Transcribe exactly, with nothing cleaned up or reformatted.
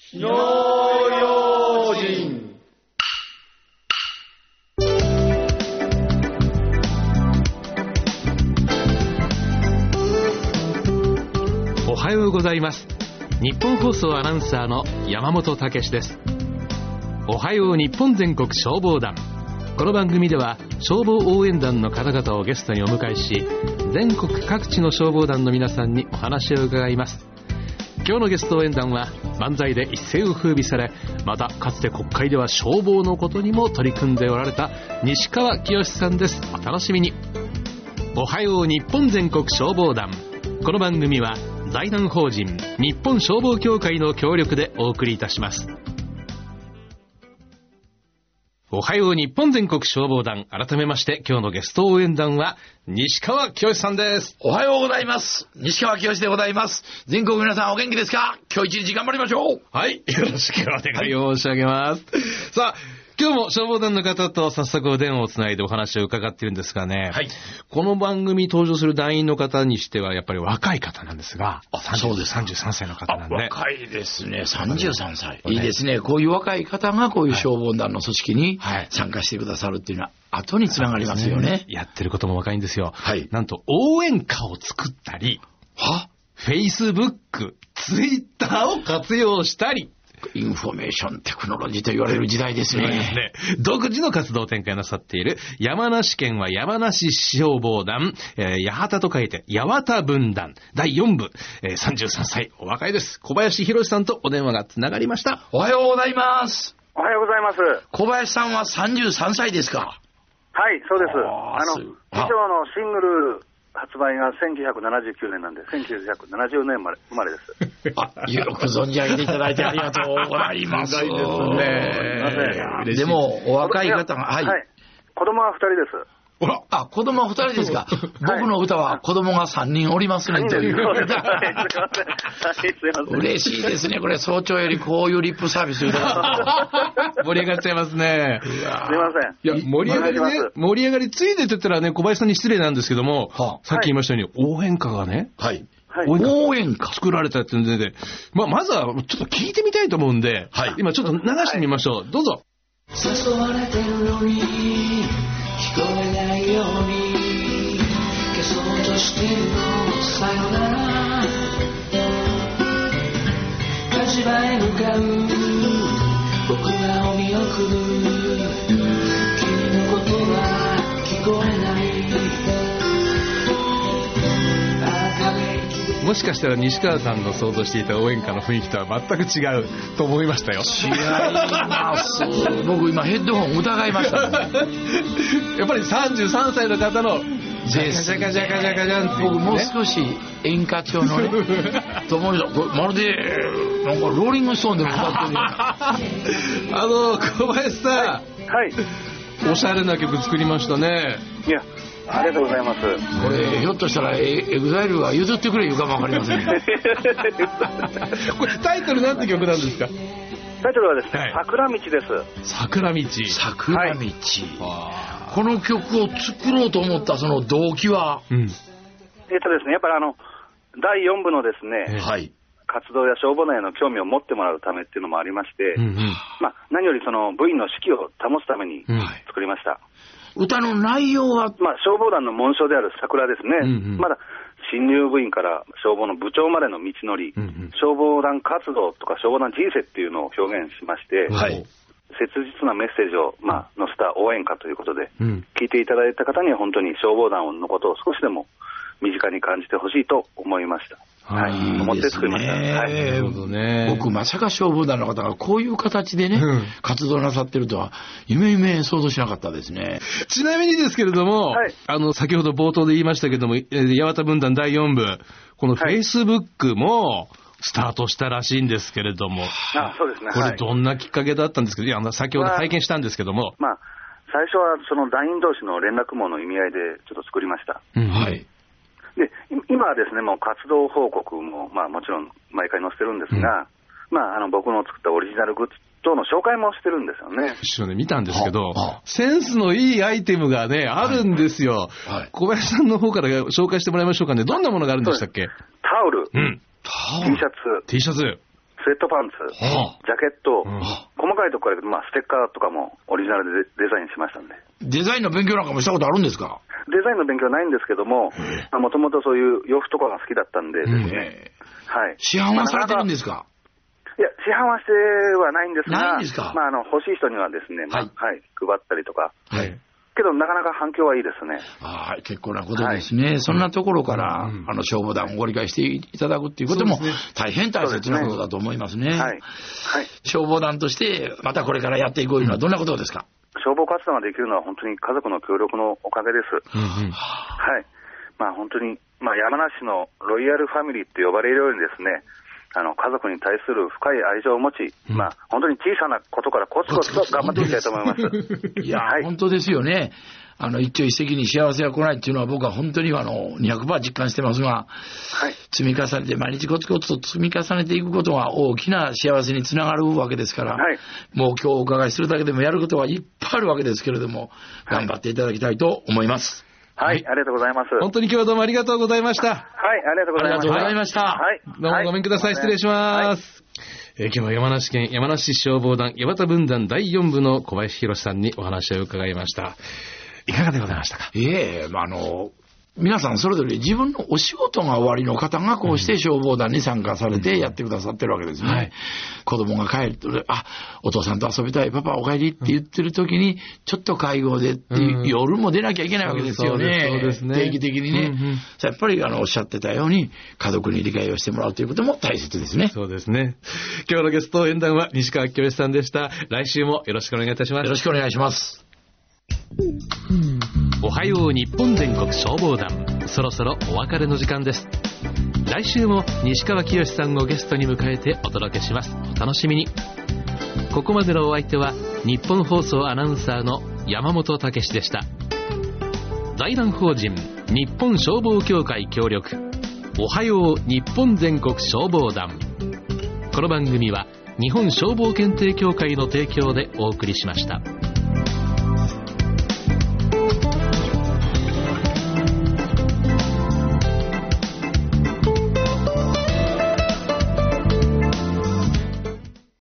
火の用心。 おはようございます。日本放送アナウンサーの山本武史です。おはよう日本全国消防団。この番組では消防応援団の方々をゲストにお迎えし、全国各地の消防団の皆さんにお話を伺います。今日のゲスト応援団は漫才で一世を風靡され、またかつて国会では消防のことにも取り組んでおられた西川きよしさんです。お楽しみに。おはよう日本全国消防団。この番組は財団法人日本消防協会の協力でお送りいたします。おはよう日本全国消防団。改めまして今日のゲスト応援団は西川きよしさんです。 おはようございます。西川きよしでございます。全国皆さんお元気ですか？今日一日頑張りましょう。 はい、よろしくお願い申し上げます、はい、さあ今日も消防団の方と早速お電話をつないでお話を伺っているんですがね、はい、この番組登場する団員の方にしてはやっぱり若い方なんですが、 あ、そうです。 さんじゅうさんさいの方なんで。 若いですね。さんじゅうさんさい、いいですね。こういう若い方がこういう消防団の組織に参加してくださるっていうのは後につながりますよね。ね、 やってることも若いんですよ、 はい、 なんと応援歌を作ったり、 はフェイスブック、ツイッターを活用したり、 インフォメーションテクノロジーと言われる時代ですね。 ですね。独自の活動を展開なさっている山梨県は山梨消防団、えー、八幡と書いて八幡分団だいよん部、えー、さんじゅうさんさいお若いです。小林博さんとお電話がつながりました。 おはようございます。 おはようございます。 小林さんはさんじゅうさんさいですか？ はい、そうです。 ああの以上のシングル発売がせんきゅうひゃくななじゅうきゅうねんなんで、せんきゅうひゃくななじゅうねん生まれ、生まれです。 あ、よく存じ上げていただいてありがとうございます。 ですね。 でもお若い方が、はい、 はい、子供はふたりです。 あ、子供はふたりですか？僕の歌は子供がさんにんおりますねという。嬉しいですね。これ早朝よりこういうリップサービスいただくと盛り上がっちゃいますね。 すいません。いや、盛り上がりね、盛り上がりついでって言ったらね、小林さんに失礼なんですけども、はあ、さっき言いましたように、はい、応援歌がね、 はい、 応援歌作られたってんで、まあ、まずはちょっと聞いてみたいと思うんで、はい、今ちょっと流してみましょう。はい、どうぞ。 誘われてるのに聞こえないように消そうとしてるのさよなら、火事場へ向かう僕がお見送る、君のことは聞こえない。 もしかしたら西川さんの想像していた応援歌の雰囲気とは全く違うと思いましたよ。 違います。僕今ヘッドホン疑いましたね。 やっぱりさんじゅうさんさいの方のジャカジャカジャカジャカジャンって、ね、 僕もう少し演歌調のねと思いまるでなんかローリングストーンでも歌ってるあの小林さん、 はい、 おしゃれな曲作りましたね。 いや、ありがとうございます。 これひょっとしたらエグザイルが譲ってくれいうかもわかりません。 これタイトルなんて曲なんですか？ タイトルはですね、はい、桜道です。 桜道。 桜道、 はい、 この曲を作ろうと思ったその動機は、 うん、えっとですね、やっぱりあのだいよん部のですね、 はい、 活動や消防内への興味を持ってもらうためっていうのもありまして、 うんうん、 まあ、何よりその部員の士気を保つために作りました。 うん、歌の内容は、 まあ、消防団の紋章である桜ですね、 うんうん、 まだ新入部員から消防の部長までの道のり、うんうん、消防団活動とか消防団人生っていうのを表現しまして、 はい、 切実なメッセージを、まあ、載せた応援歌ということで、 うん、 聞いていただいた方には本当に消防団のことを少しでも身近に感じてほしいと思いました。はい、いい思って作りました。はい、 なるほどね。 僕まさか消防団の方がこういう形でね、うん、活動なさってるとは夢夢想像しなかったですね。 ちなみにですけれども、はい、あの先ほど冒頭で言いましたけども、八幡分団だいよん部、このフェイスブックもスタートしたらしいんですけれども、 あ、そうですね。 これどんなきっかけだったんですけど、いや、先ほど拝見したんですけども、 まあ、最初はその団員同士の連絡網の意味合いでちょっと作りました。 うん、はい。 で今はですね、もう活動報告も、まあ、もちろん毎回載せてるんですが、うん、まあ、あの僕の作ったオリジナルグッズ等の紹介もしてるんですよね。 一緒に見たんですけど、センスのいいアイテムがね、あるんですよ。はいはい、小林さんの方から紹介してもらいましょうかね。どんなものがあるんでしたっけ？ タオル、 うん、 T シャツ、 T シャツ、 扇スウェットパンツ、 はあ、 ジャケット、 うん、 細かいところから、まあ、ステッカーとかもオリジナルでデザインしましたんで。 デザインの勉強なんかもしたことあるんですか？ デザインの勉強はないんですけども、もともとそういう洋服とかが好きだったんでですね、はい。 市販はされてるんですか？ いや、市販はしてはないんですが、 ないんですか？ まあ、あの欲しい人にはですね、まあ、はい、はい、配ったりとか、 はい。 けど、なかなか反響はいいですね。 はい、結構なことですね。はい、そんなところから、うん、あの消防団をご理解していただくっていうことも、大変大切なことだと思いますね。はい。はい。消防団として、またこれからやっていこうというのはどんなことですか？ うん、消防活動ができるのは本当に家族の協力のおかげです。うんうん、はい。まあ本当に、まあ山梨のロイヤルファミリーって呼ばれるようにですね、あの家族に対する深い愛情を持ち、うん、まあ本当に小さなことからコツコツと頑張っていきたいと思います。 いや、はい、本当ですよね。あの一朝一夕に幸せが来ないっていうのは僕は本当にあの にひゃくパーセント 実感してますが、はい、積み重ねて毎日コツコツと積み重ねていくことが大きな幸せにつながるわけですから、はい、もう今日お伺いするだけでもやることはいっぱいあるわけですけれども、頑張っていただきたいと思います。 はい、はい、ありがとうございます。 本当に今日はどうもありがとうございました。 はい、ありがとうございました。 ありがとうございました。 はい、 どうもごめんください。失礼します。はい、えー、今日は山梨県山梨消防団八幡分団だいよん部の小林博さんにお話を伺いました。いかがでございましたか？ ええ、まあ、あの皆さんそれぞれ自分のお仕事が終わりの方がこうして消防団に参加されてやってくださってるわけですね。うん、はい、子供が帰ると、あ、お父さんと遊びたい、パパお帰りって言ってる時に、ちょっと会合でっていう、うん、夜も出なきゃいけないわけですよね。そうですね。定期的にね。うんうん、やっぱりあのおっしゃってたように、家族に理解をしてもらうということも大切ですね。 そうですね。今日のゲスト演談は西川きよしさんでした。来週もよろしくお願いいたします。 よろしくお願いします。 おはよう日本全国消防団、そろそろお別れの時間です。来週も西川きよしさんをゲストに迎えてお届けします。お楽しみに。ここまでのお相手は日本放送アナウンサーの山本武史でした。財団法人日本消防協会協力、おはよう日本全国消防団。この番組は日本消防検定協会の提供でお送りしました。